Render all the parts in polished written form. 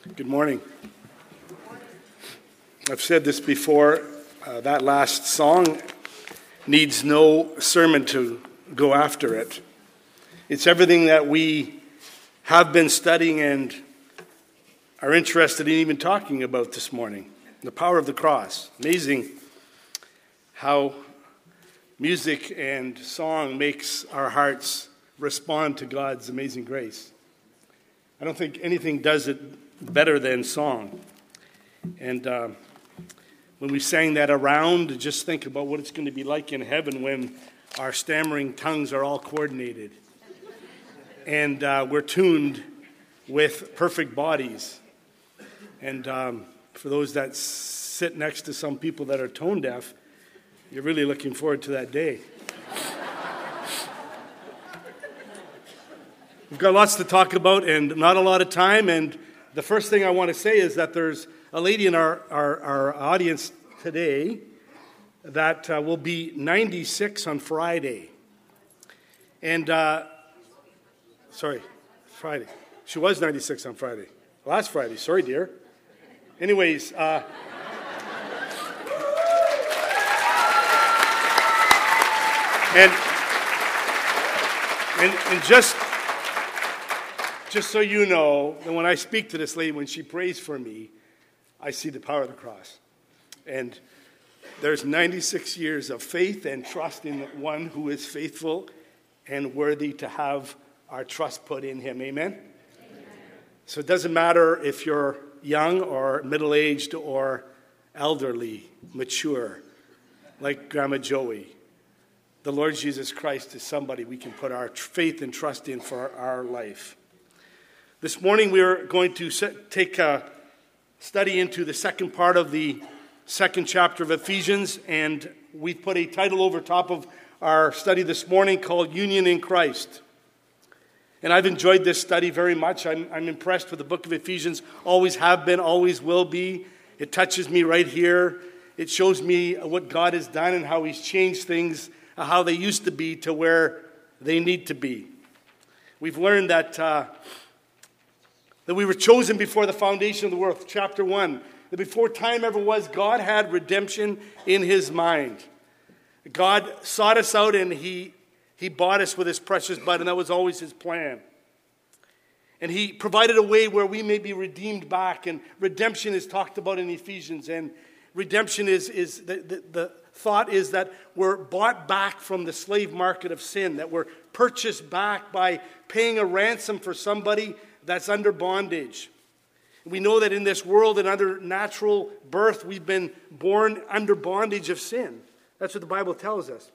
Good morning. I've said this before, that last song needs no sermon to go after it. It's everything that we have been studying and are interested in even talking about this morning. The power of the cross. Amazing how music and song makes our hearts respond to God's amazing grace. I don't think anything does it better than song. And when we sang that around, just think about what it's going to be like in heaven when our stammering tongues are all coordinated. And we're tuned with perfect bodies. And for those that sit next to some people that are tone deaf, you're really looking forward to that day. We've got lots to talk about and not a lot of time. And the first thing I want to say is that there's a lady in our audience today that will be 96 on Friday. And, Friday. She was 96 on Friday. Last Friday. Sorry, dear. Anyways, and just so you know, that when I speak to this lady, when she prays for me, I see the power of the cross. And there's 96 years of faith and trust in one who is faithful and worthy to have our trust put in him. Amen? Amen. So it doesn't matter if you're young or middle-aged or elderly, mature, like Grandma Joey. The Lord Jesus Christ is somebody we can put our faith and trust in for our life. This morning we are going to take a study into the second part of the second chapter of Ephesians, and we've put a title over top of our study this morning called Union in Christ. And I've enjoyed this study very much. I'm impressed with the book of Ephesians. Always have been, always will be. It touches me right here. It shows me what God has done and how he's changed things, how they used to be to where they need to be. We've learned that we were chosen before the foundation of the world. Chapter 1, that before time ever was, God had redemption in his mind. God sought us out and he bought us with his precious blood, and that was always his plan. And he provided a way where we may be redeemed back, and redemption is talked about in Ephesians. And redemption is the thought is that we're bought back from the slave market of sin, that we're purchased back by paying a ransom for somebody that's under bondage. We know that in this world and under natural birth, we've been born under bondage of sin. That's what the Bible tells us.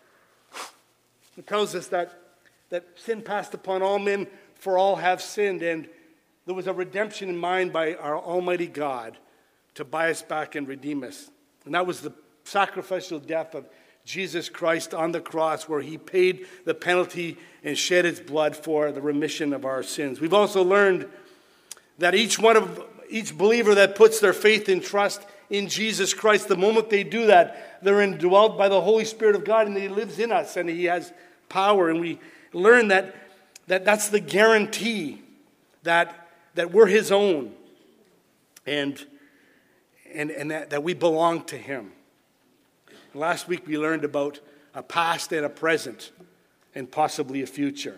It tells us that sin passed upon all men, for all have sinned, and there was a redemption in mind by our Almighty God to buy us back and redeem us. And that was the sacrificial death of Jesus Christ on the cross, where he paid the penalty and shed his blood for the remission of our sins. We've also learned that each believer that puts their faith and trust in Jesus Christ, the moment they do that, they're indwelt by the Holy Spirit of God, and he lives in us, and he has power. And we learn that that's the guarantee that we're his own, and that we belong to him. Last week we learned about a past and a present and possibly a future.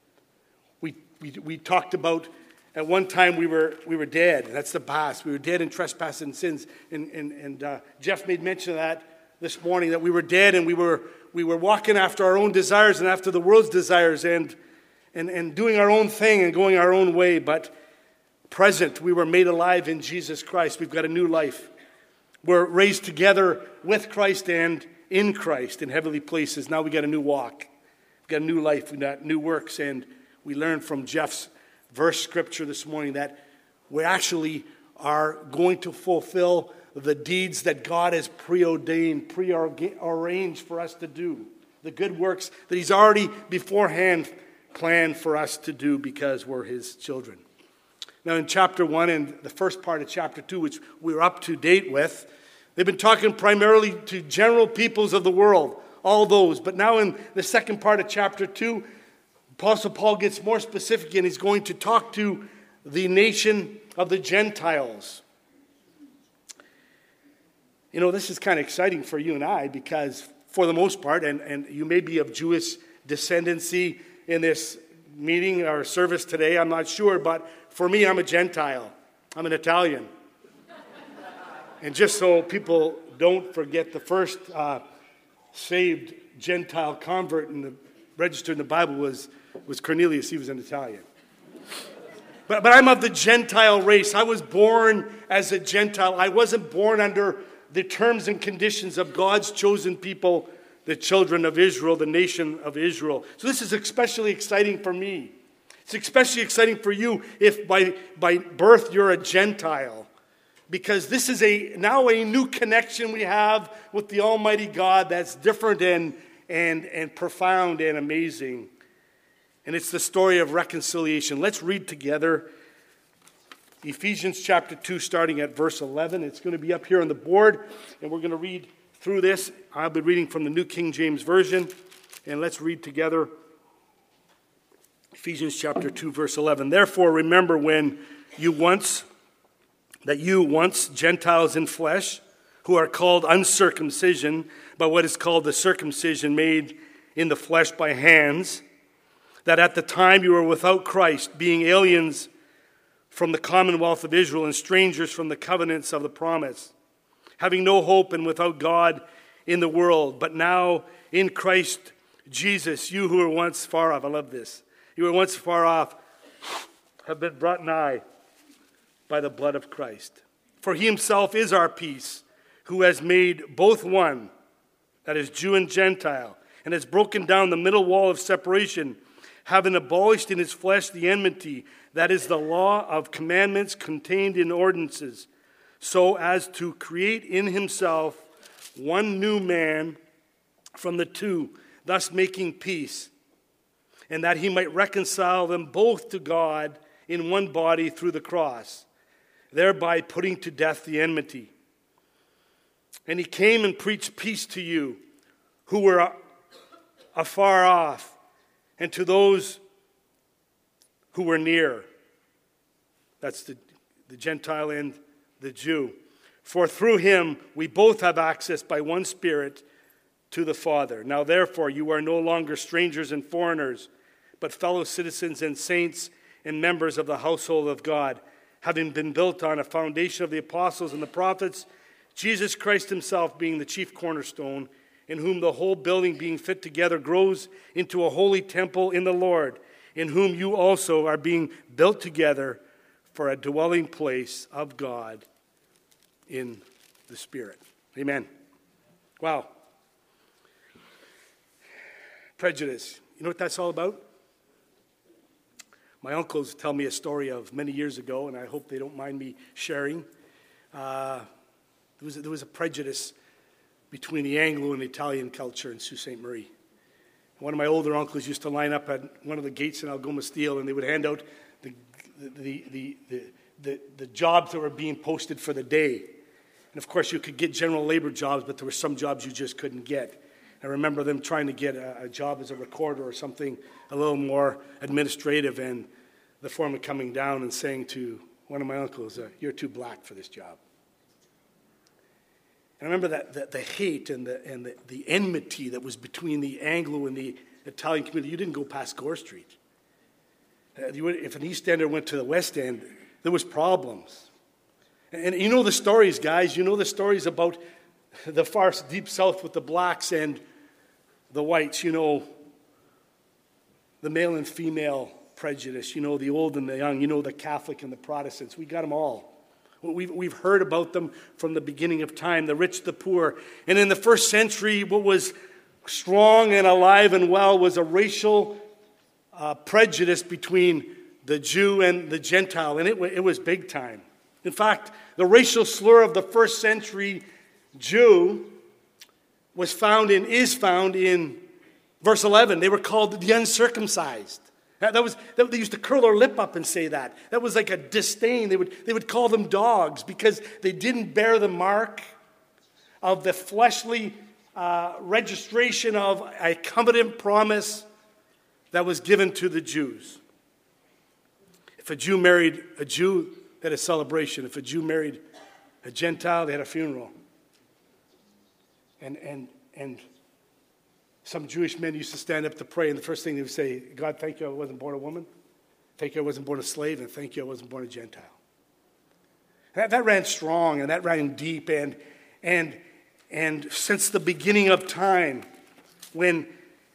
We talked about at one time we were dead. That's the past. We were dead in trespasses and sins. And Jeff made mention of that this morning, that we were dead and we were walking after our own desires and after the world's desires and doing our own thing and going our own way. But present, we were made alive in Jesus Christ. We've got a new life. We're raised together with Christ and in Christ in heavenly places. Now we got a new walk. We've got a new life. We've got new works. And we learned from Jeff's verse scripture this morning that we actually are going to fulfill the deeds that God has preordained, prearranged for us to do. The good works that he's already beforehand planned for us to do because we're his children. Now in chapter 1 and the first part of chapter 2, which we're up to date with, they've been talking primarily to general peoples of the world, all those. But now in the second part of chapter 2, Apostle Paul gets more specific, and he's going to talk to the nation of the Gentiles. You know, this is kind of exciting for you and I because for the most part, and you may be of Jewish descendancy in this meeting or service today, I'm not sure, but for me, I'm a Gentile. I'm an Italian. And just so people don't forget, the first saved Gentile convert registered in the Bible was Cornelius. He was an Italian. But I'm of the Gentile race. I was born as a Gentile. I wasn't born under the terms and conditions of God's chosen people, the children of Israel, the nation of Israel. So this is especially exciting for me. It's especially exciting for you if by birth you're a Gentile. Because this is now a new connection we have with the Almighty God that's different and profound and amazing. And it's the story of reconciliation. Let's read together Ephesians chapter 2, starting at verse 11. It's going to be up here on the board, and we're going to read through this. I'll be reading from the New King James Version, and let's read together Ephesians chapter 2, verse 11. Therefore, remember when you once, Gentiles in flesh, who are called uncircumcision by what is called the circumcision made in the flesh by hands, that at the time you were without Christ, being aliens from the commonwealth of Israel and strangers from the covenants of the promise, having no hope and without God in the world. But now in Christ Jesus, you who were once far off, I love this, you were once far off, have been brought nigh by the blood of Christ. For he himself is our peace, who has made both one, that is Jew and Gentile, and has broken down the middle wall of separation, having abolished in his flesh the enmity, that is the law of commandments contained in ordinances, so as to create in himself one new man from the two, thus making peace, and that he might reconcile them both to God in one body through the cross, thereby putting to death the enmity. And he came and preached peace to you who were afar off, and to those who were near. That's the Gentile and the Jew. For through him we both have access by one Spirit to the Father. Now therefore you are no longer strangers and foreigners, but fellow citizens and saints and members of the household of God, having been built on a foundation of the apostles and the prophets, Jesus Christ himself being the chief cornerstone, in whom the whole building being fit together grows into a holy temple in the Lord, in whom you also are being built together for a dwelling place of God in the Spirit. Amen. Wow. Prejudice. You know what that's all about? My uncles tell me a story of many years ago, and I hope they don't mind me sharing. There was a prejudice between the Anglo and Italian culture in Sault Ste. Marie. One of my older uncles used to line up at one of the gates in Algoma Steel, and they would hand out the jobs that were being posted for the day. And of course, you could get general labor jobs, but there were some jobs you just couldn't get. I remember them trying to get a job as a recorder or something a little more administrative, and the foreman coming down and saying to one of my uncles, "You're too black for this job." And I remember that the hate and the enmity that was between the Anglo and the Italian community. You didn't go past Gore Street. If an East Ender went to the West End, there was problems. And you know the stories, guys. You know the stories about the far deep south with the blacks and the whites. You know the male and female prejudice. You know the old and the young. You know the Catholic and the Protestants. We got them all. We've heard about them from the beginning of time, the rich, the poor. And in the first century, what was strong and alive and well was a racial prejudice between the Jew and the Gentile, and it was big time. In fact, the racial slur of the first century Jew is found in verse 11. They were called the uncircumcised. They used to curl their lip up and say that. That was like a disdain. They would call them dogs because they didn't bear the mark of the fleshly registration of a covenant promise that was given to the Jews. If a Jew married a Jew, they had a celebration. If a Jew married a Gentile, they had a funeral. And some Jewish men used to stand up to pray, and the first thing they would say, God, thank you I wasn't born a woman. Thank you I wasn't born a slave, and thank you I wasn't born a Gentile. That ran strong, and that ran deep, and since the beginning of time, when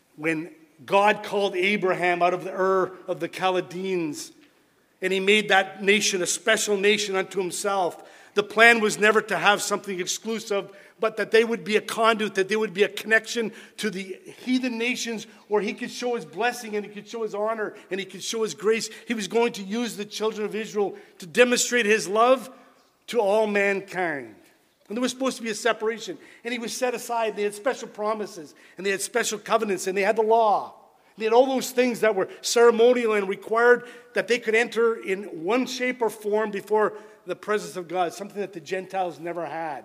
God called Abraham out of the Ur of the Chaldeans, and he made that nation a special nation unto himself, the plan was never to have something exclusive, but that they would be a conduit, that they would be a connection to the heathen nations where he could show his blessing and he could show his honor and he could show his grace. He was going to use the children of Israel to demonstrate his love to all mankind. And there was supposed to be a separation. And he was set aside. They had special promises and they had special covenants and they had the law. They had all those things that were ceremonial and required that they could enter in one shape or form before the presence of God, something that the Gentiles never had.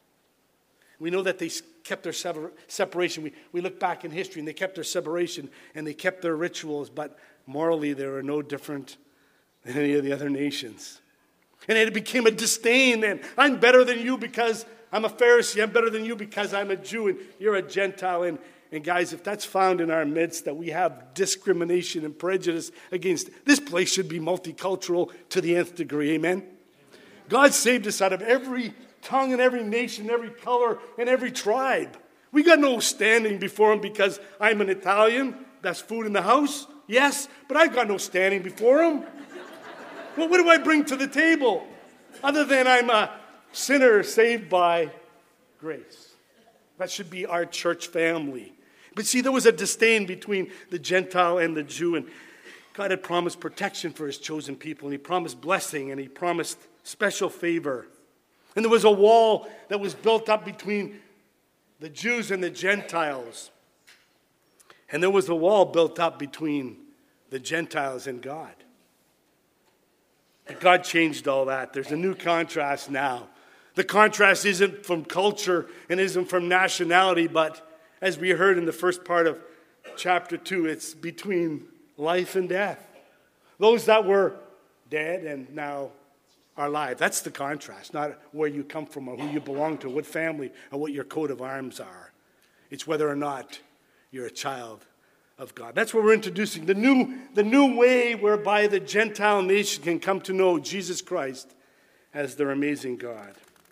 We know that they kept their separation. We look back in history and they kept their separation and they kept their rituals, but morally they were no different than any of the other nations. And it became a disdain, and I'm better than you because I'm a Pharisee. I'm better than you because I'm a Jew and you're a Gentile. And guys, if that's found in our midst, that we have discrimination and prejudice against, this place should be multicultural to the nth degree. Amen? God saved us out of every tongue and every nation, every color and every tribe. We got no standing before him because I'm an Italian. That's food in the house. Yes, but I've got no standing before him. Well, what do I bring to the table? Other than I'm a sinner saved by grace. That should be our church family. But see, there was a disdain between the Gentile and the Jew, and God had promised protection for his chosen people, and he promised blessing, and he promised special favor. And there was a wall that was built up between the Jews and the Gentiles. And there was a wall built up between the Gentiles and God. But God changed all that. There's a new contrast now. The contrast isn't from culture and isn't from nationality, but as we heard in the first part of chapter 2, it's between life and death. Those that were dead and now are alive. That's the contrast, not where you come from or who you belong to, what family or what your coat of arms are. It's whether or not you're a child of God. That's what we're introducing. The new way whereby the Gentile nation can come to know Jesus Christ as their amazing God.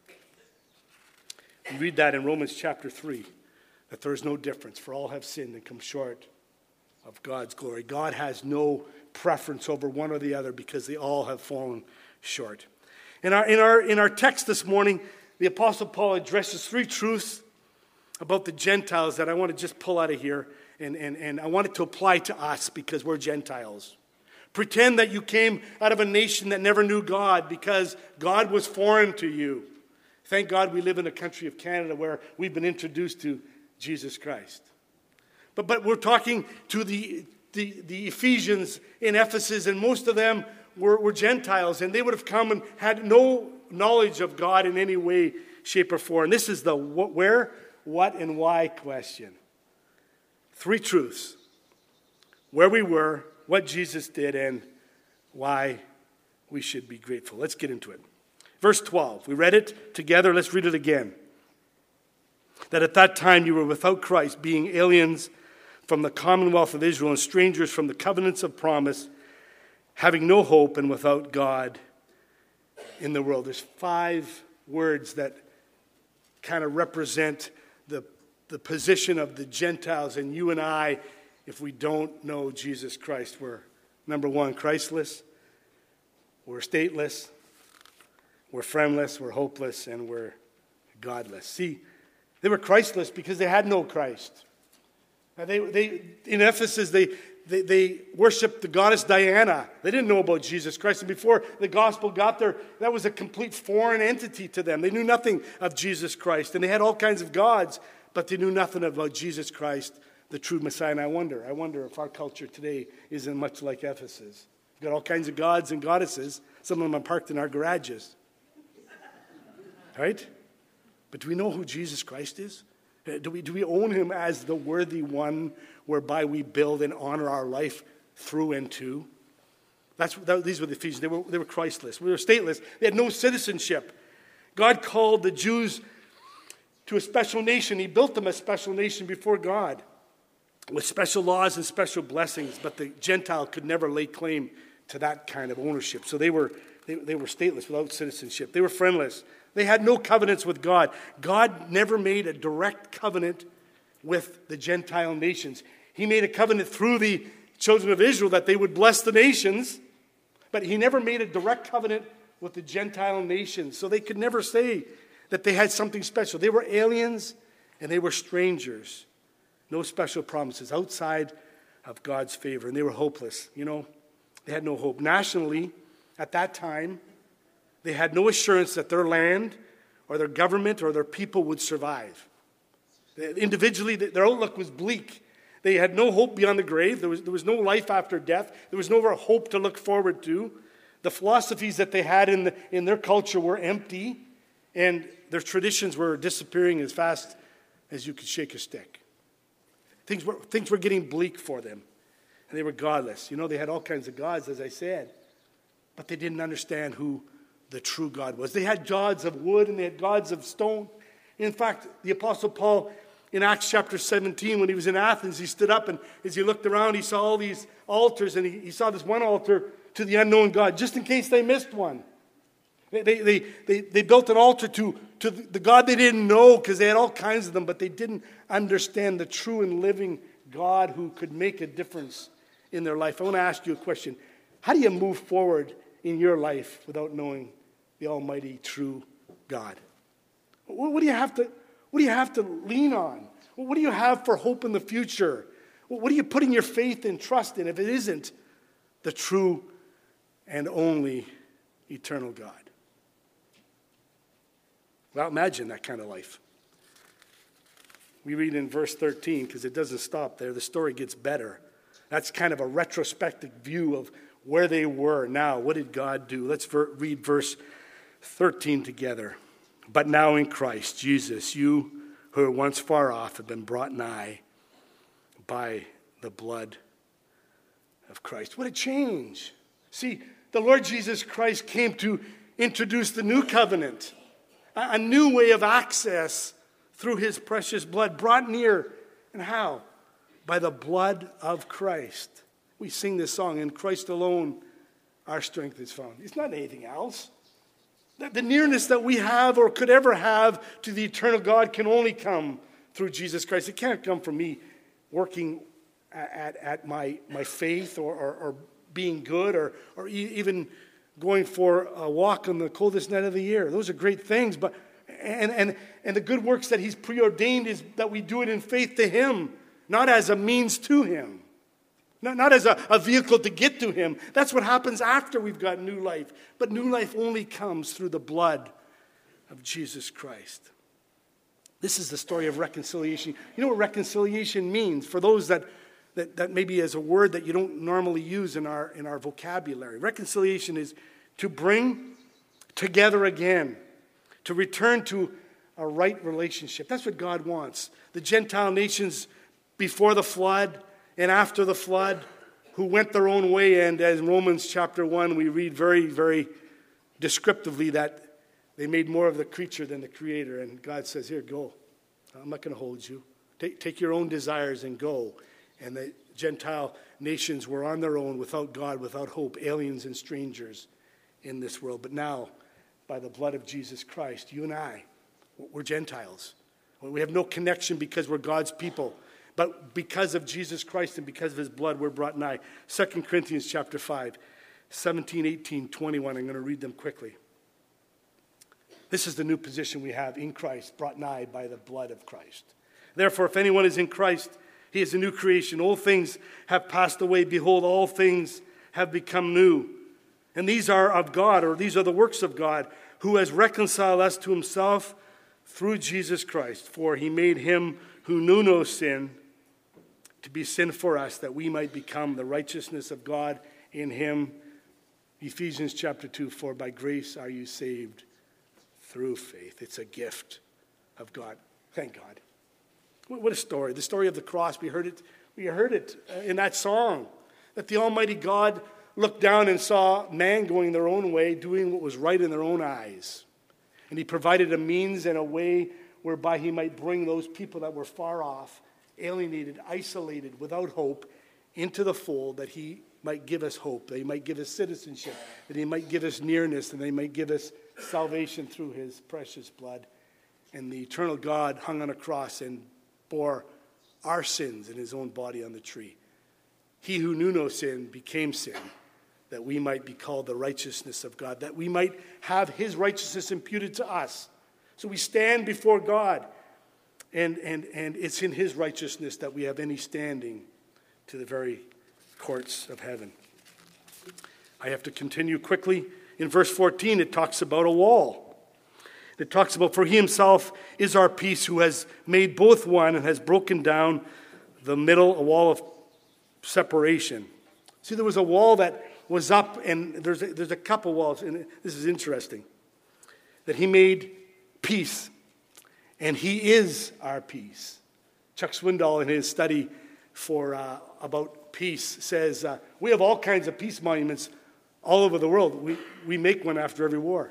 We read that in Romans chapter 3, that there is no difference, for all have sinned and come short of God's glory. God has no preference over one or the other because they all have fallen short. In our text this morning, the Apostle Paul addresses three truths about the Gentiles that I want to just pull out of here, and I want it to apply to us because we're Gentiles. Pretend that you came out of a nation that never knew God because God was foreign to you. Thank God we live in a country of Canada where we've been introduced to Jesus Christ. But we're talking to the Ephesians in Ephesus, and most of them were Gentiles, and they would have come and had no knowledge of God in any way, shape, or form. And this is the where, what, and why question. Three truths. Where we were, what Jesus did, and why we should be grateful. Let's get into it. Verse 12. We read it together. Let's read it again. That at that time you were without Christ, being aliens from the commonwealth of Israel and strangers from the covenants of promise, having no hope and without God in the world. There's 5 words that kind of represent the position of the Gentiles and you and I if we don't know Jesus Christ. We're, number 1, Christless, we're stateless, we're friendless, we're hopeless, and we're godless. See, they were Christless because they had no Christ. Now they in Ephesus, they worshiped the goddess Diana. They didn't know about Jesus Christ. And before the gospel got there, that was a complete foreign entity to them. They knew nothing of Jesus Christ. And they had all kinds of gods, but they knew nothing about Jesus Christ, the true Messiah. And I wonder if our culture today isn't much like Ephesus. We've got all kinds of gods and goddesses. Some of them are parked in our garages. Right? But do we know who Jesus Christ is? Do we own him as the worthy one whereby we build and honor our life through and to? These were the Ephesians. They were Christless. We were stateless. They had no citizenship. God called the Jews to a special nation. He built them a special nation before God with special laws and special blessings, but the Gentile could never lay claim to that kind of ownership. So they were stateless without citizenship. They were friendless. They had no covenants with God. God never made a direct covenant with the Gentile nations. He made a covenant through the children of Israel that they would bless the nations, but he never made a direct covenant with the Gentile nations. So they could never say that they had something special. They were aliens and they were strangers. No special promises outside of God's favor. And they were hopeless. They had no hope. Nationally, at that time, they had no assurance that their land or their government or their people would survive. Individually, their outlook was bleak. They had no hope beyond the grave. There was no life after death. There was no hope to look forward to. The philosophies that they had in their culture were empty, and their traditions were disappearing as fast as you could shake a stick. Things were getting bleak for them, and they were godless. They had all kinds of gods, as I said, but they didn't understand who the true God was. They had gods of wood and they had gods of stone. In fact, the Apostle Paul, in Acts chapter 17, when he was in Athens, he stood up, and as he looked around, he saw all these altars, and he saw this one altar to the unknown God, just in case they missed one. They built an altar to the God they didn't know, because they had all kinds of them, but they didn't understand the true and living God who could make a difference in their life. I want to ask you a question. How do you move forward in your life without knowing the almighty true God? What do you have to lean on? What do you have for hope in the future? What are you putting your faith and trust in if it isn't the true and only eternal God? Well, imagine that kind of life. We read in verse 13, because it doesn't stop there. The story gets better. That's kind of a retrospective view of where they were now. What did God do? Let's read verse 13 together. But now in Christ Jesus, you who were once far off have been brought nigh by the blood of Christ. What a change. See, the Lord Jesus Christ came to introduce the new covenant, a new way of access through his precious blood, brought near. And how? By the blood of Christ. We sing this song, "In Christ alone our strength is found." It's not anything else. The nearness that we have or could ever have to the eternal God can only come through Jesus Christ. It can't come from me working at my faith or being good or even going for a walk on the coldest night of the year. Those are great things, but and the good works that he's preordained is that we do it in faith to him, not as a means to him. Not as a vehicle to get to him. That's what happens after we've got new life. But new life only comes through the blood of Jesus Christ. This is the story of reconciliation. You know what reconciliation means? For those that maybe is a word that you don't normally use in our vocabulary. Reconciliation is to bring together again, to return to a right relationship. That's what God wants. The Gentile nations before the flood and after the flood, who went their own way, and as in Romans chapter 1, we read very, very descriptively that they made more of the creature than the creator, and God says, here, go. I'm not going to hold you. Take your own desires and go. And the Gentile nations were on their own, without God, without hope, aliens and strangers in this world. But now, by the blood of Jesus Christ, you and I, we're Gentiles. We have no connection because we're God's people. But because of Jesus Christ and because of his blood, we're brought nigh. 2 Corinthians chapter 5, 17, 18, 21. I'm going to read them quickly. This is the new position we have in Christ, brought nigh by the blood of Christ. Therefore, if anyone is in Christ, he is a new creation. Old things have passed away. Behold, all things have become new. And these are of God, or these are the works of God, who has reconciled us to himself through Jesus Christ. For he made him who knew no sin to be sin for us, that we might become the righteousness of God in him. Ephesians chapter 2, for by grace are you saved through faith. It's a gift of God. Thank God. What a story. The story of the cross. We heard it in that song, that the Almighty God looked down and saw man going their own way, doing what was right in their own eyes. And he provided a means and a way whereby he might bring those people that were far off, alienated, isolated, without hope, into the fold, that he might give us hope, that he might give us citizenship, that he might give us nearness, and that he might give us salvation through his precious blood. And the eternal God hung on a cross and bore our sins in his own body on the tree. He who knew no sin became sin, that we might be called the righteousness of God, that we might have his righteousness imputed to us. So we stand before God, and it's in his righteousness that we have any standing to the very courts of heaven. I have to continue quickly. In verse 14, it talks about a wall. It talks about, for he himself is our peace, who has made both one and has broken down the middle, a wall of separation. See, there was a wall that was up, and there's a couple walls, and this is interesting, that he made peace, and he is our peace. Chuck Swindoll, in his study about peace, says, we have all kinds of peace monuments all over the world. We make one after every war.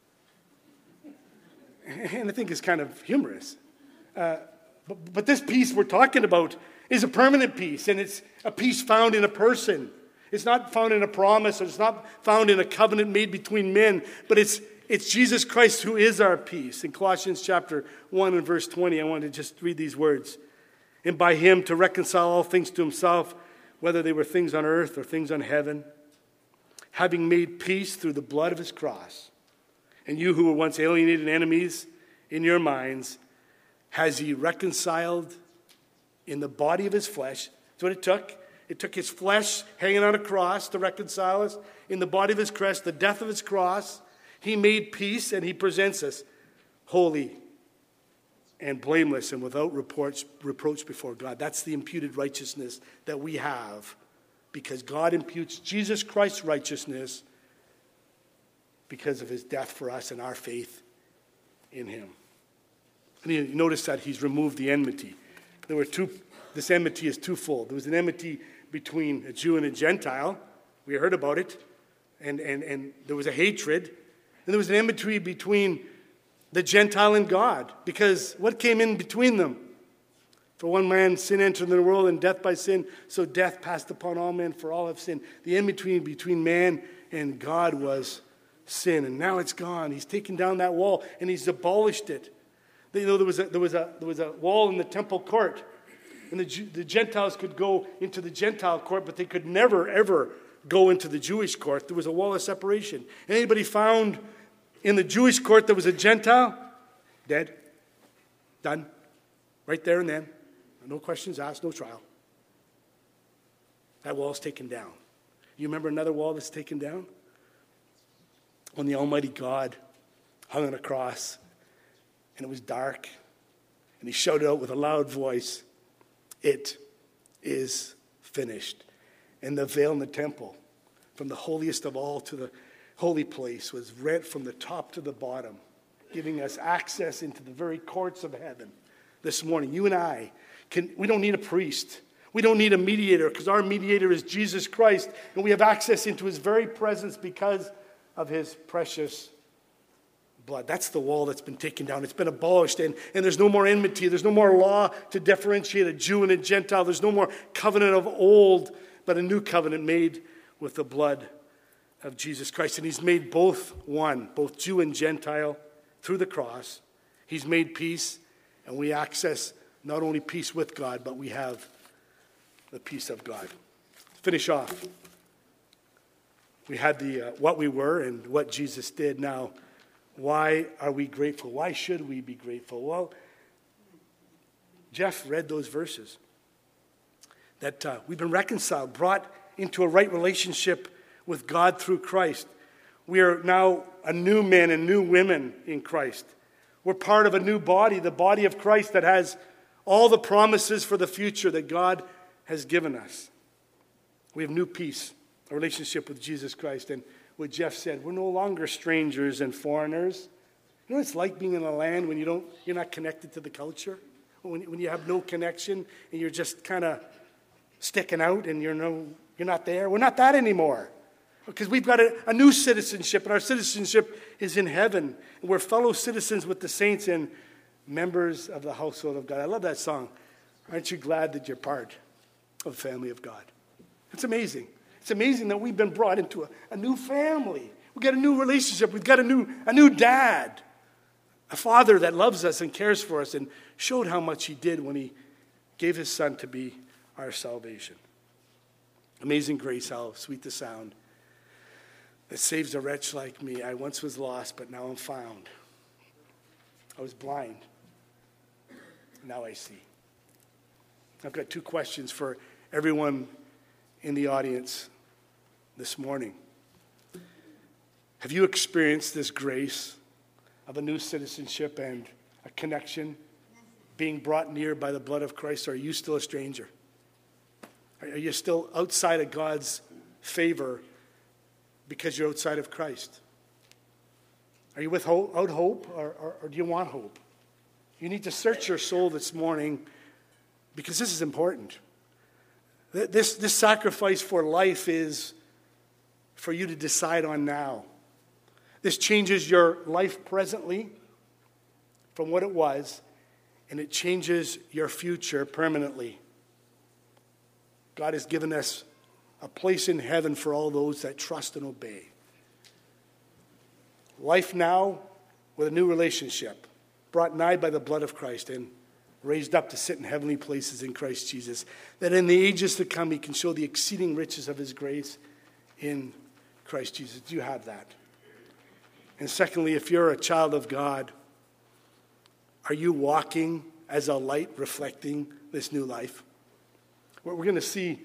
And I think it's kind of humorous. But this peace we're talking about is a permanent peace, and it's a peace found in a person. It's not found in a promise, or it's not found in a covenant made between men, but it's Jesus Christ who is our peace. In Colossians chapter 1 and verse 20, I want to just read these words. And by him to reconcile all things to himself, whether they were things on earth or things on heaven, having made peace through the blood of his cross. And you who were once alienated enemies in your minds, has he reconciled in the body of his flesh. That's what it took. It took his flesh hanging on a cross to reconcile us. In the body of his cross, the death of his cross, he made peace, and he presents us holy and blameless and without reproach before God. That's the imputed righteousness that we have, because God imputes Jesus Christ's righteousness because of his death for us and our faith in him. And you notice that he's removed the enmity. This enmity is twofold. There was an enmity between a Jew and a Gentile. We heard about it. And there was a hatred. And there was an enmity between the Gentile and God. Because what came in between them? For one man sin entered the world, and death by sin, so death passed upon all men, for all have sinned. The enmity between man and God was sin, and now it's gone. He's taken down that wall, and he's abolished it. You know, there was a wall in the temple court, and the Gentiles could go into the Gentile court, but they could never, ever go into the Jewish court. There was a wall of separation. Anybody found in the Jewish court that was a Gentile? Dead. Done. Right there and then. No questions asked, no trial. That wall is taken down. You remember another wall that's taken down? When the Almighty God hung on a cross, and it was dark, and he shouted out with a loud voice, "It is finished." And the veil in the temple, from the holiest of all to the holy place, was rent from the top to the bottom, giving us access into the very courts of heaven. This morning, you and I, we don't need a priest. We don't need a mediator, because our mediator is Jesus Christ, and we have access into his very presence because of his precious blood. That's the wall that's been taken down. It's been abolished, and there's no more enmity. There's no more law to differentiate a Jew and a Gentile. There's no more covenant of old, but a new covenant made with the blood of Jesus Christ. And he's made both one, both Jew and Gentile, through the cross. He's made peace, and we access not only peace with God, but we have the peace of God. To finish off, we had the what we were and what Jesus did. Now, why are we grateful? Why should we be grateful? Well, Jeff read those verses. That we've been reconciled, brought into a right relationship with God through Christ. We are now a new men and new women in Christ. We're part of a new body, the body of Christ, that has all the promises for the future that God has given us. We have new peace, a relationship with Jesus Christ. And what Jeff said, we're no longer strangers and foreigners. You know what it's like being in a land when you're not connected to the culture? When you have no connection and you're just kind of sticking out and you're not there? We're not that anymore. Because we've got a new citizenship, and our citizenship is in heaven. And we're fellow citizens with the saints and members of the household of God. I love that song. Aren't you glad that you're part of the family of God? It's amazing. It's amazing that we've been brought into a new family. We've got a new relationship. We've got a new dad. A father that loves us and cares for us and showed how much he did when he gave his son to be our salvation. Amazing grace, how sweet the sound that saves a wretch like me. I once was lost, but now I'm found. I was blind. Now I see. I've got 2 questions for everyone in the audience this morning. Have you experienced this grace of a new citizenship and a connection being brought near by the blood of Christ, or are you still a stranger? Are you still outside of God's favor because you're outside of Christ? Are you without hope, or do you want hope? You need to search your soul this morning, because this is important. This sacrifice for life is for you to decide on now. This changes your life presently from what it was, and it changes your future permanently. God has given us a place in heaven for all those that trust and obey. Life now with a new relationship, brought nigh by the blood of Christ and raised up to sit in heavenly places in Christ Jesus, that in the ages to come he can show the exceeding riches of his grace in Christ Jesus. Do you have that? And secondly, if you're a child of God, are you walking as a light reflecting this new life? We're going to see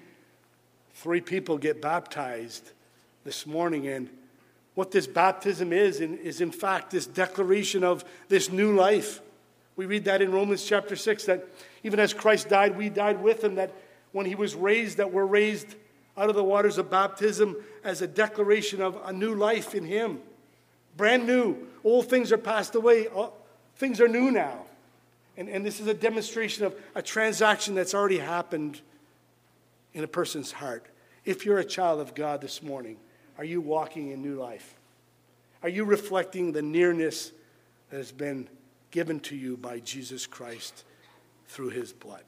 3 people get baptized this morning, and what this baptism is in fact this declaration of this new life. We read that in Romans chapter 6, that even as Christ died, we died with him, that when he was raised, that we're raised out of the waters of baptism as a declaration of a new life in him. Brand new. Old things are passed away. Things are new now. And this is a demonstration of a transaction that's already happened in a person's heart. If you're a child of God this morning, are you walking in new life? Are you reflecting the nearness that has been given to you by Jesus Christ through his blood?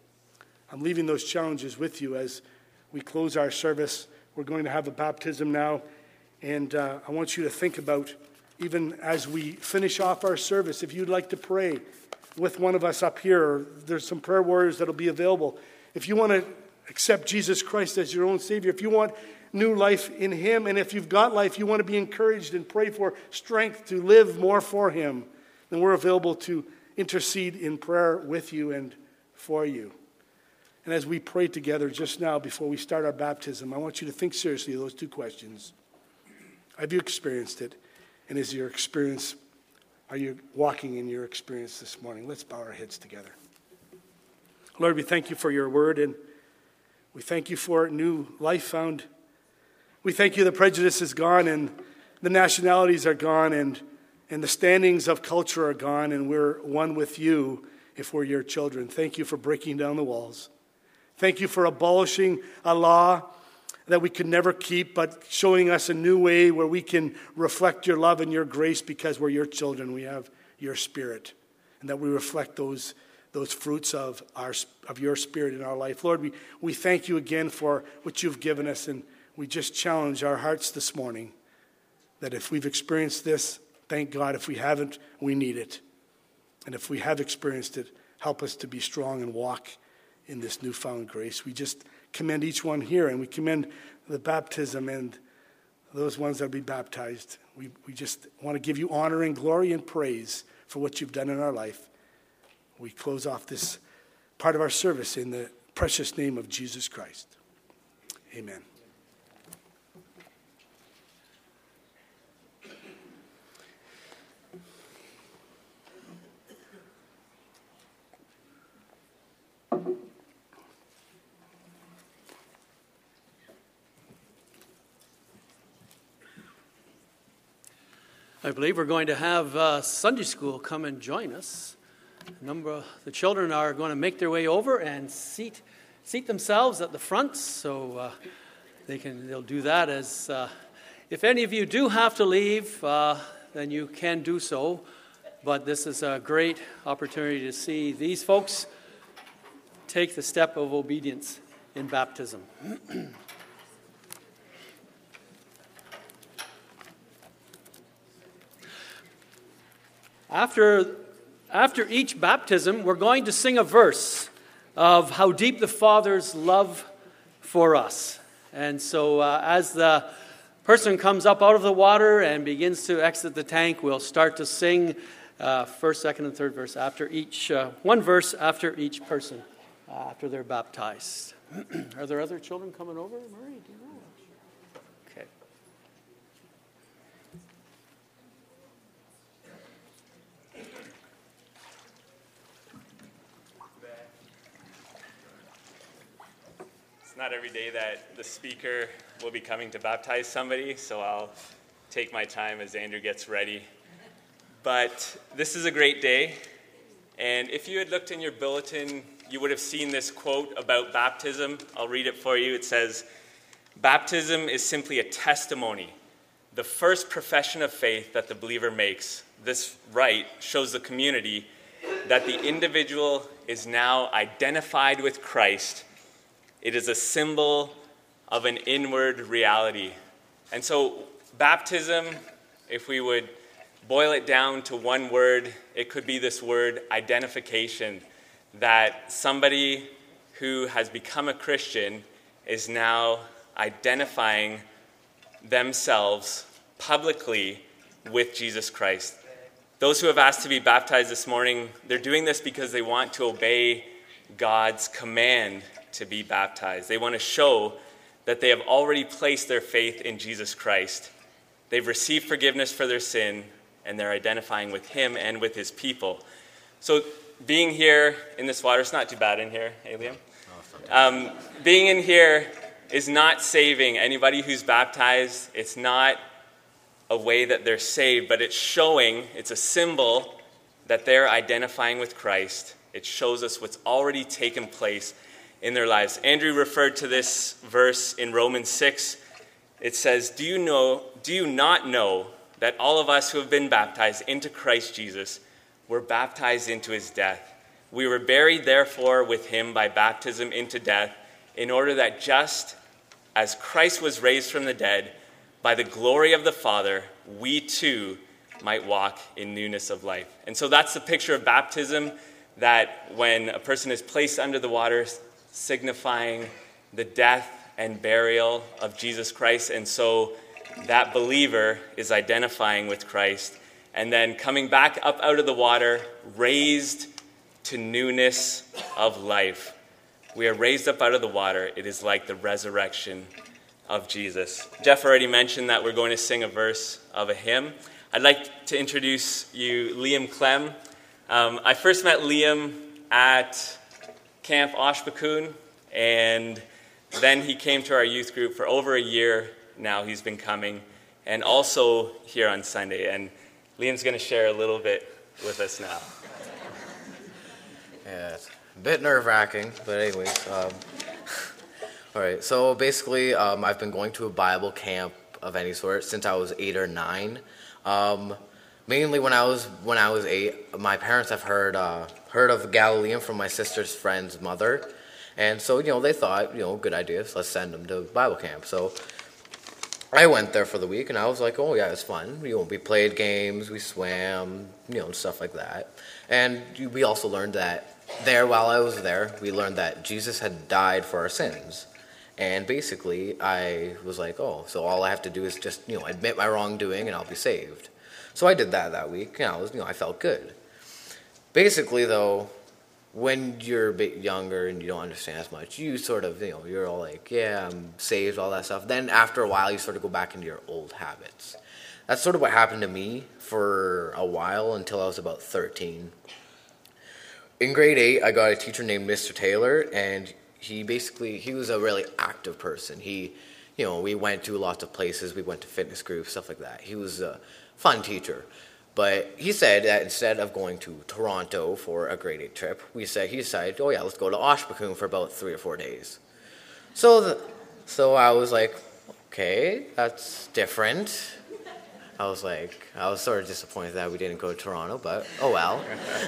I'm leaving those challenges with you as we close our service. We're going to have a baptism now, and I want you to think about, even as we finish off our service, if you'd like to pray with one of us up here, there's some prayer warriors that'll be available. If you want to accept Jesus Christ as your own Savior, if you want new life in him, and if you've got life, you want to be encouraged and pray for strength to live more for him, then we're available to intercede in prayer with you and for you. And as we pray together just now before we start our baptism, I want you to think seriously of those 2 questions. Have you experienced it? And is your experience, are you walking in your experience this morning? Let's bow our heads together. Lord, we thank you for your word, and we thank you for new life found. We thank you the prejudice is gone, and the nationalities are gone, and the standings of culture are gone, and we're one with you if we're your children. Thank you for breaking down the walls. Thank you for abolishing a law that we could never keep, but showing us a new way where we can reflect your love and your grace because we're your children. We have your spirit, and that we reflect those fruits of your spirit in our life. Lord, we thank you again for what you've given us, and we just challenge our hearts this morning that if we've experienced this, thank God. If we haven't, we need it. And if we have experienced it, help us to be strong and walk in this newfound grace. We just commend each one here, and we commend the baptism and those ones that will be baptized. We just want to give you honor and glory and praise for what you've done in our life. We close off this part of our service in the precious name of Jesus Christ. Amen. I believe we're going to have Sunday school come and join us. A number of the children are going to make their way over and seat themselves at the front, so they'll do that. As if any of you do have to leave, then you can do so. But this is a great opportunity to see these folks take the step of obedience in baptism. After each baptism, we're going to sing a verse of how deep the Father's love for us. And so as the person comes up out of the water and begins to exit the tank, we'll start to sing first, second, and third verse after each, one verse after each person after they're baptized. Are there other children coming over, Murray? Do you know? Okay. It's not every day that the speaker will be coming to baptize somebody, so I'll take my time as Andrew gets ready. But this is a great day, and if you had looked in your bulletin, you would have seen this quote about baptism. I'll read it for you. It says, "Baptism is simply a testimony, the first profession of faith that the believer makes. This rite shows the community that the individual is now identified with Christ. It is a symbol of an inward reality." And so baptism, if we would boil it down to one word, it could be this word identification, that somebody who has become a Christian is now identifying themselves publicly with Jesus Christ. Those who have asked to be baptized this morning, they're doing this because they want to obey God's command to be baptized. They want to show that they have already placed their faith in Jesus Christ. They've received forgiveness for their sin, and they're identifying with him and with his people. So being here in this water, it's not too bad in here, hey Liam? Being in here is not saving anybody who's baptized. It's not a way that they're saved, but it's a symbol that they're identifying with Christ. It shows us what's already taken place in their lives. Andrew referred to this verse in Romans 6. It says, do you not know that all of us who have been baptized into Christ Jesus were baptized into his death? We were buried, therefore, with him by baptism into death, in order that just as Christ was raised from the dead by the glory of the Father, we too might walk in newness of life. And so that's the picture of baptism, that when a person is placed under the water, signifying the death and burial of Jesus Christ. And so that believer is identifying with Christ, and then coming back up out of the water, raised to newness of life. We are raised up out of the water. It is like the resurrection of Jesus. Jeff already mentioned that we're going to sing a verse of a hymn. I'd like to introduce you Liam Clem. I first met Liam at Camp Oshbakun, and then he came to our youth group for over a year now. He's been coming, and also here on Sunday. And Liam's going to share a little bit with us now. Yeah, it's a bit nerve-wracking, but anyways. All right, so basically I've been going to a Bible camp of any sort since I was 8 or 9. Mainly when I was 8, my parents have heard of Galilean from my sister's friend's mother. And so, they thought, good idea, so let's send them to Bible camp. So I went there for the week, and I was like, oh, yeah, it's fun. We played games, we swam, stuff like that. And we also learned that while I was there, we learned that Jesus had died for our sins. And basically, I was like, oh, so all I have to do is just, admit my wrongdoing, and I'll be saved. So I did that week, and I felt good. Basically, though, when you're a bit younger and you don't understand as much, you sort of, you're all like, yeah, I'm saved, all that stuff. Then after a while, you sort of go back into your old habits. That's sort of what happened to me for a while until I was about 13. In grade 8, I got a teacher named Mr. Taylor, and he was a really active person. We went to lots of places. We went to fitness groups, stuff like that. He was a fun teacher. But he said that instead of going to Toronto for a grade 8 trip, he decided, oh yeah, let's go to Oshbakun for about 3 or 4 days. So I was like, okay, that's different. I was sort of disappointed that we didn't go to Toronto, but oh well.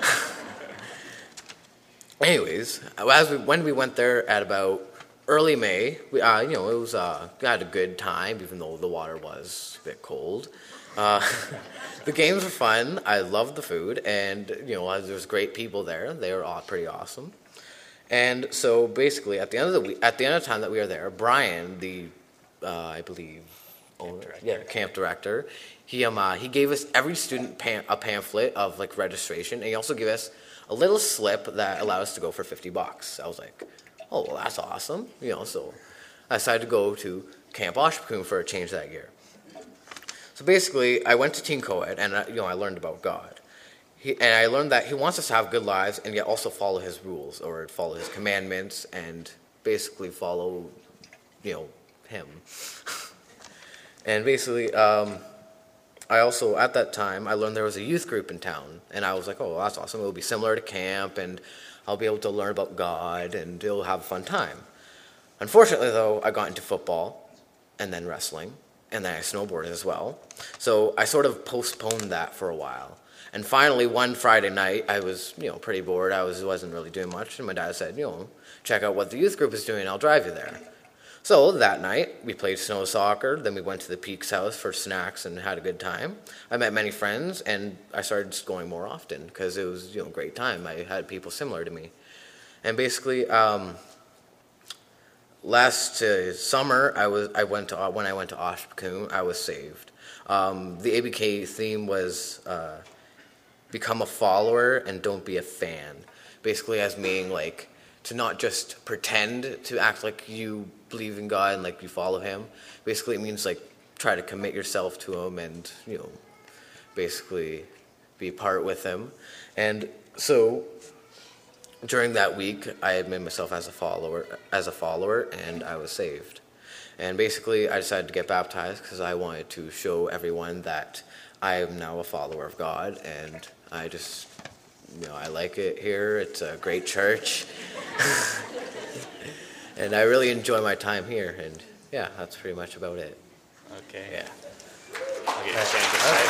Anyways, when we went there at about early May, we we had a good time, even though the water was a bit cold. The games were fun. I loved the food, and there was great people there. They were all pretty awesome. And so basically, at the end of the time that we were there, Brian, the I believe camp director, he gave us every student a pamphlet of like registration, and he also gave us a little slip that allowed us to go for $50. I was like, oh, well, that's awesome. So I decided to go to Camp Oshkosh for a change that year. So basically, I went to Teen Co-ed, and I learned about God. And I learned that he wants us to have good lives and yet also follow his rules or follow his commandments and basically follow, him. And basically, I also, at that time, I learned there was a youth group in town. And I was like, oh, well, that's awesome. It will be similar to camp, and I'll be able to learn about God, and it'll have a fun time. Unfortunately, though, I got into football and then wrestling, and then I snowboarded as well. So I sort of postponed that for a while. And finally, one Friday night, I was, pretty bored. I wasn't really doing much. And my dad said, check out what the youth group is doing. I'll drive you there. So that night, we played snow soccer. Then we went to the Peaks house for snacks and had a good time. I met many friends, and I started just going more often because it was, a great time. I had people similar to me. And basically, last summer, when I went to Oshkosh, I was saved. The ABK theme was become a follower and don't be a fan. Basically, as meaning like to not just pretend to act like you believe in God and like you follow him. Basically, it means like try to commit yourself to him and basically be part with him. And so during that week, I admitted myself as a follower, and I was saved. And basically, I decided to get baptized because I wanted to show everyone that I am now a follower of God, and I just, I like it here. It's a great church. And I really enjoy my time here, and yeah, that's pretty much about it. Okay. Yeah. I'll get stand aside.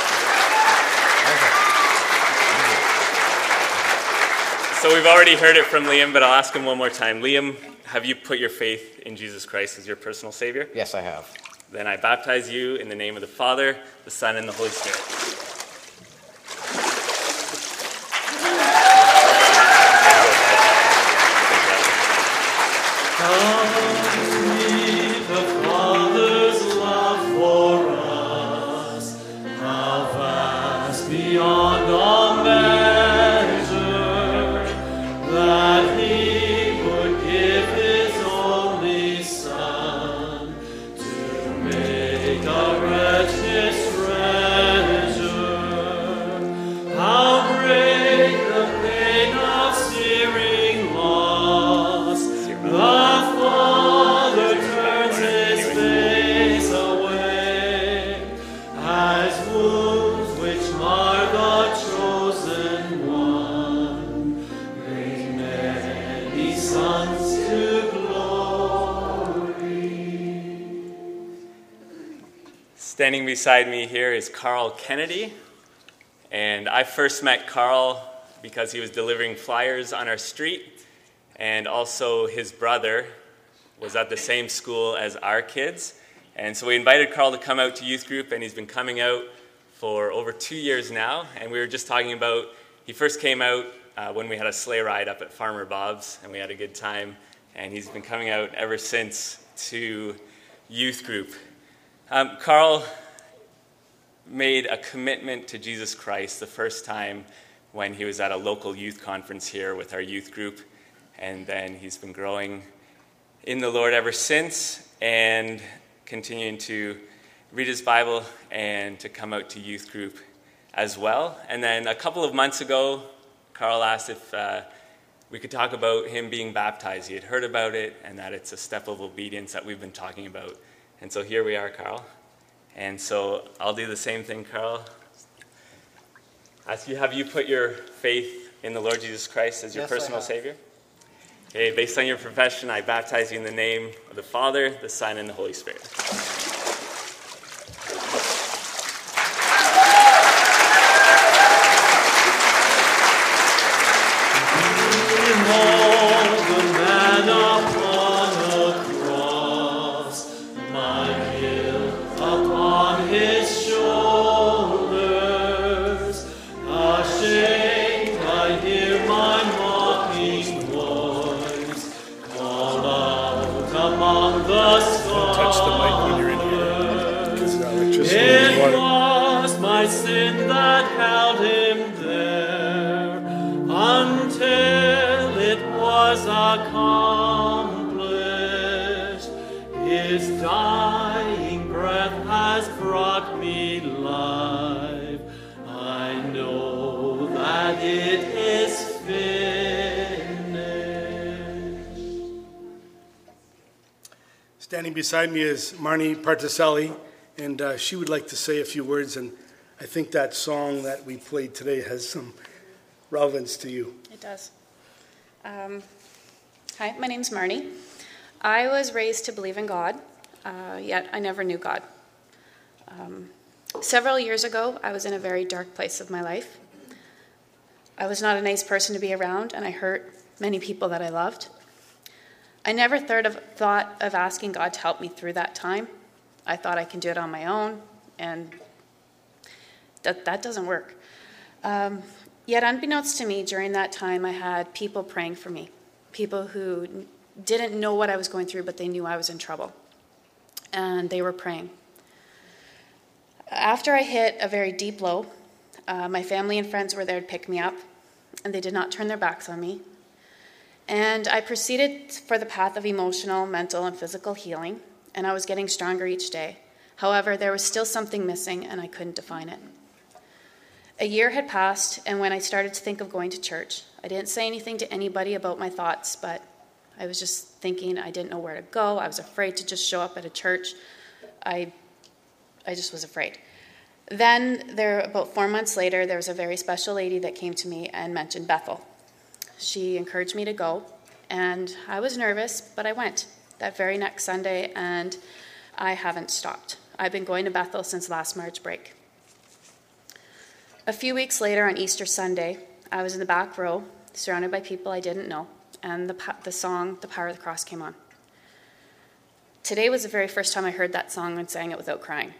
So we've already heard it from Liam, but I'll ask him one more time. Liam, have you put your faith in Jesus Christ as your personal Savior? Yes, I have. Then I baptize you in the name of the Father, the Son, and the Holy Spirit. Beyond all measure, that he would give his only Son to make a wretched treasure. How great the pain of searing loss! The Father turns his face away as wounds which mar the chosen one, bring many sons to glory. Standing beside me here is Carl Kennedy. And I first met Carl because he was delivering flyers on our street. And also his brother was at the same school as our kids. And so we invited Carl to come out to youth group, and he's been coming out for over 2 years now. And we were just talking about, he first came out when we had a sleigh ride up at Farmer Bob's, and we had a good time. And he's been coming out ever since to youth group. Carl made a commitment to Jesus Christ the first time when he was at a local youth conference here with our youth group. And then he's been growing in the Lord ever since and continuing to read his Bible and to come out to youth group as well. And then a couple of months ago, Carl asked if we could talk about him being baptized. He had heard about it and that it's a step of obedience that we've been talking about. And so here we are, Carl. And so I'll do the same thing, Carl. Ask you, have you put your faith in the Lord Jesus Christ as your Yes, I personal have. Savior? Okay, based on your profession, I baptize you in the name of the Father, the Son, and the Holy Spirit. Touch the mic when you're in here, because the electricity and It water. was my sin that held him there until it was accomplished. His dying breath has brought me life. I know that it is finished. Standing beside me is Marnie Particelli, and she would like to say a few words, and I think that song that we played today has some relevance to you. It does. Hi, my name's Marnie. I was raised to believe in God, yet I never knew God. Several years ago, I was in a very dark place of my life. I was not a nice person to be around, and I hurt many people that I loved. I never thought of asking God to help me through that time. I thought I can do it on my own, and that doesn't work. Yet unbeknownst to me, during that time, I had people praying for me, people who didn't know what I was going through, but they knew I was in trouble, and they were praying. After I hit a very deep low, my family and friends were there to pick me up, and they did not turn their backs on me. And I proceeded for the path of emotional, mental, and physical healing, and I was getting stronger each day. However, there was still something missing, and I couldn't define it. A year had passed, and when I started to think of going to church, I didn't say anything to anybody about my thoughts, but I was just thinking I didn't know where to go. I was afraid to just show up at a church. I just was afraid. Then, about 4 months later, there was a very special lady that came to me and mentioned Bethel. She encouraged me to go, and I was nervous, but I went that very next Sunday, and I haven't stopped. I've been going to Bethel since last March break. A few weeks later, on Easter Sunday, I was in the back row, surrounded by people I didn't know, and the song, The Power of the Cross, came on. Today was the very first time I heard that song and sang it without crying.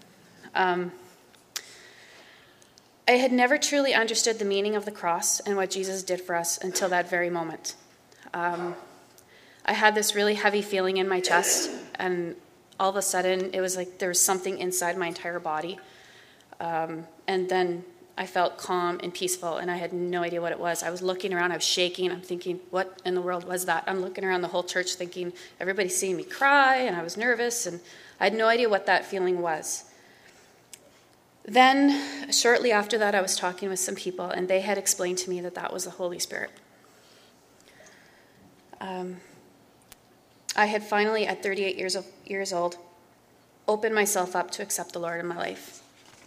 I had never truly understood the meaning of the cross and what Jesus did for us until that very moment. I had this really heavy feeling in my chest, and all of a sudden, it was like there was something inside my entire body. And then I felt calm and peaceful, and I had no idea what it was. I was looking around, I was shaking, I'm thinking, what in the world was that? I'm looking around the whole church thinking, everybody's seeing me cry, and I was nervous, and I had no idea what that feeling was. Then, shortly after that, I was talking with some people, and they had explained to me that that was the Holy Spirit. I had finally, at 38 years old, opened myself up to accept the Lord in my life.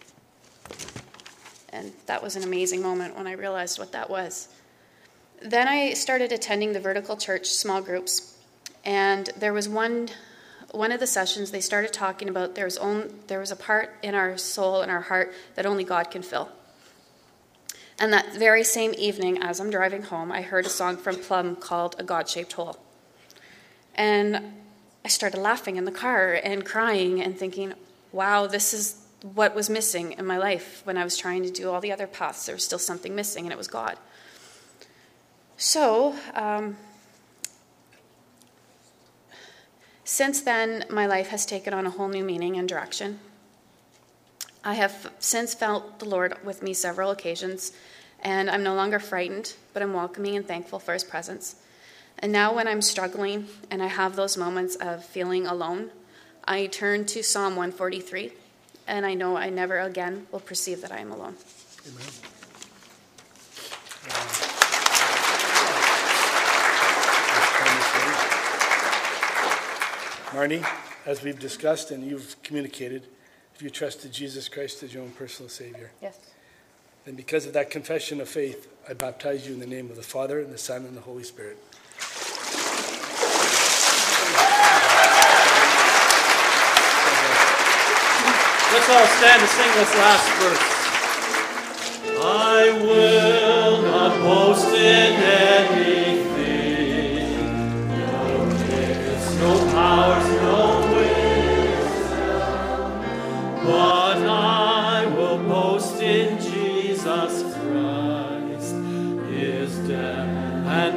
And that was an amazing moment when I realized what that was. Then I started attending the Vertical Church small groups, and there was one of the sessions, they started talking about there was a part in our soul and our heart that only God can fill. And that very same evening, as I'm driving home, I heard a song from Plum called A God-Shaped Hole. And I started laughing in the car and crying and thinking, wow, this is what was missing in my life when I was trying to do all the other paths. There was still something missing, and it was God. So, since then, my life has taken on a whole new meaning and direction. I have since felt the Lord with me several occasions, and I'm no longer frightened, but I'm welcoming and thankful for his presence. And now when I'm struggling and I have those moments of feeling alone, I turn to Psalm 143, and I know I never again will perceive that I am alone. Amen. Marnie, as we've discussed and you've communicated, if you trusted Jesus Christ as your own personal Savior, Yes. then because of that confession of faith, I baptize you in the name of the Father, and the Son, and the Holy Spirit. Let's all stand to sing this last verse. I will not boast in anything, no gifts, no powers, no wisdom, but I will boast in Jesus Christ, his death and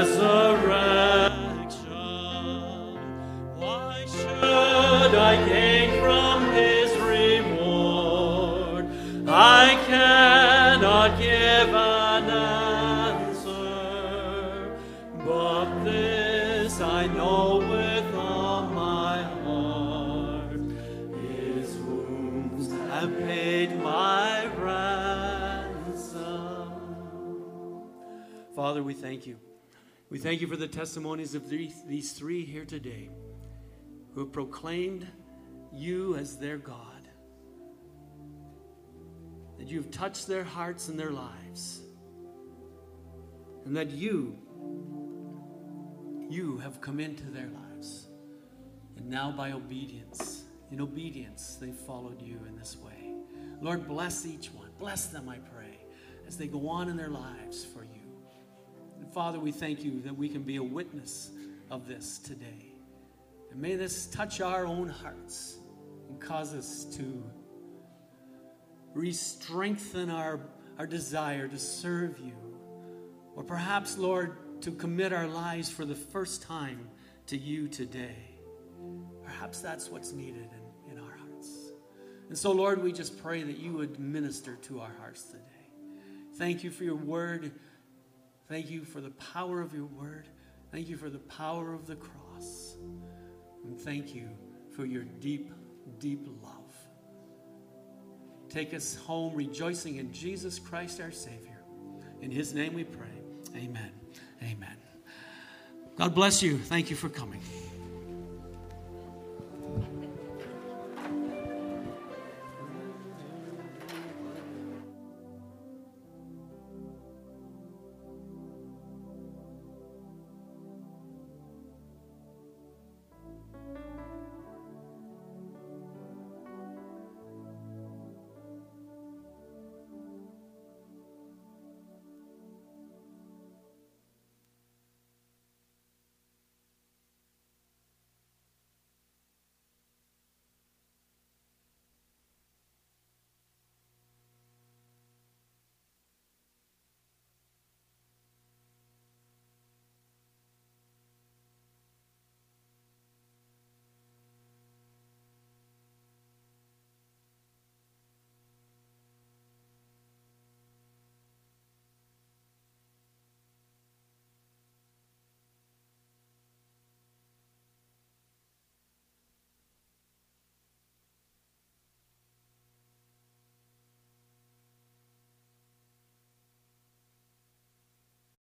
resurrection. Why should I gain from his reward? I cannot give an answer, but this I know with all my heart, his wounds have paid my ransom. Father, we thank you. We thank you for the testimonies of these three here today who have proclaimed you as their God. That you've touched their hearts and their lives. And that you have come into their lives. And now by obedience, in obedience, they followed you in this way. Lord, bless each one. Bless them, I pray, as they go on in their lives for you. And Father, we thank you that we can be a witness of this today. And may this touch our own hearts and cause us to re-strengthen our desire to serve you. Or perhaps, Lord, to commit our lives for the first time to you today. Perhaps that's what's needed in our hearts. And so, Lord, we just pray that you would minister to our hearts today. Thank you for your word. Thank you for the power of your word. Thank you for the power of the cross. And thank you for your deep, deep love. Take us home rejoicing in Jesus Christ our Savior. In his name we pray. Amen. Amen. God bless you. Thank you for coming.